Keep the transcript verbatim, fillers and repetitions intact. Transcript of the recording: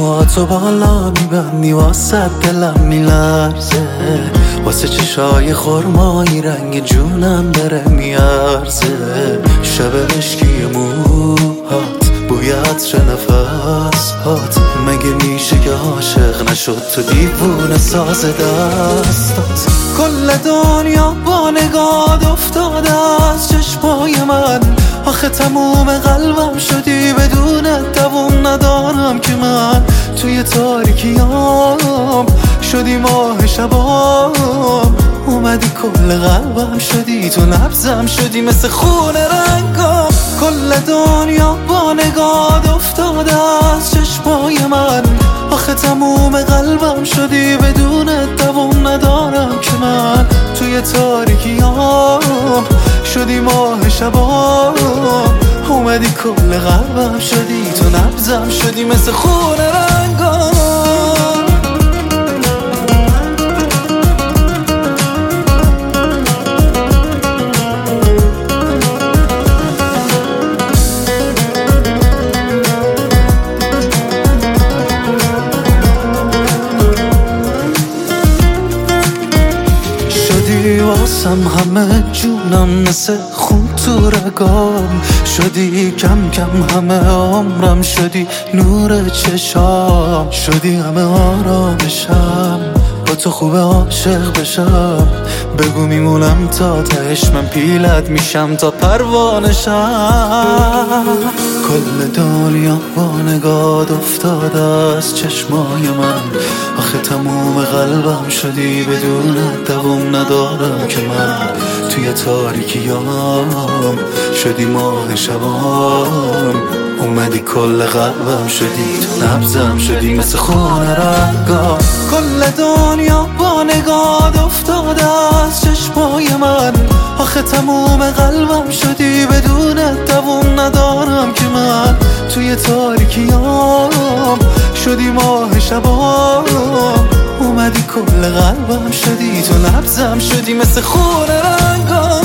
موهاتو بالا میبندی واسه دلم میلرزه، واسه چشای خرمایی رنگ جونم داره میارزه. شب مشکی موهات بوی عطر نفس هات، مگه میشه که عاشق نشد تو دیوونه ساز دستات؟ کل دنیا با نگاه افتاده از چشمای من، آخه تموم قلبم شدی بدون دوام ندارم که من. توی تاریکیام شدی ماه شبام، اومدی کل قلبم شدی تو نبضم شدی مثل خون رنگام. کل دنیا با نگاه افتاده از چشمای من، آخه تموم قلبم شدی بدون دوام ندارم که من. توی تاریکیام شدی ماه شبام، اومدی کل قلبم شدی تو نبضم شدی مثل خون رنگام. شدی واسم همه جونم مثل خون تو رگام، شدی کم کم همه عمرم، شدی نور چشام، شدی همه آرامشم. با تو خوب عاشق بشم، بگو میمونم تا تهش، من پیلت میشم تا پروانشم. کل دنیا با نگاه افتاده از چشمای من، آخه تموم قلبم شدی بدون دوام ندارم که من. توی تاریکیام شدی ماه شبام، اومدی کل قلبم شدی تو نبضم شدی مثل خون رنگام. کل دنیا با نگاه افتاده از چشمای من، آخه تموم قلبم شدی بدون دوام ندارم که من. توی تاریکیام شدی ماه شبام، اومدی کل قلبم شدی تو نبضم شدی مثل خون رنگام.